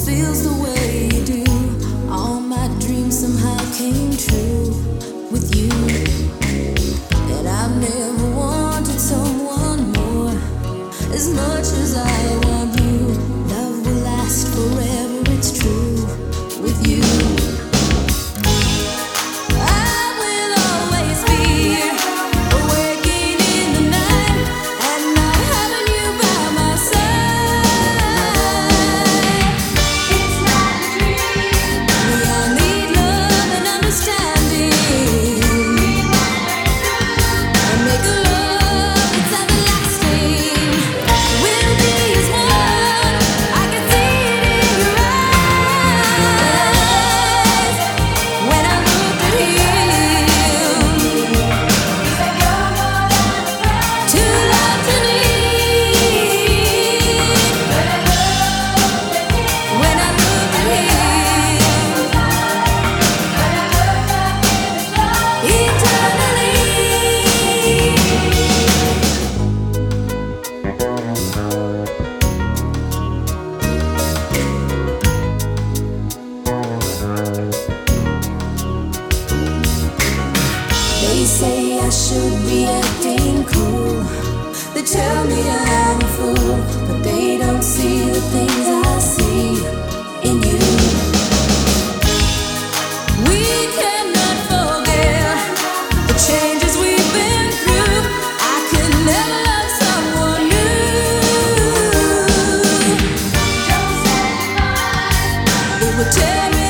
feels the way you do. All my dreams somehow came true with you. And I've never wanted someone more. As much as I want you, love will last forever, it's true with you. They say I should be acting cool. They tell me I'm a fool, but they don't see the things I see in you. We cannot forget the changes we've been through. I could never love someone new. It would tear me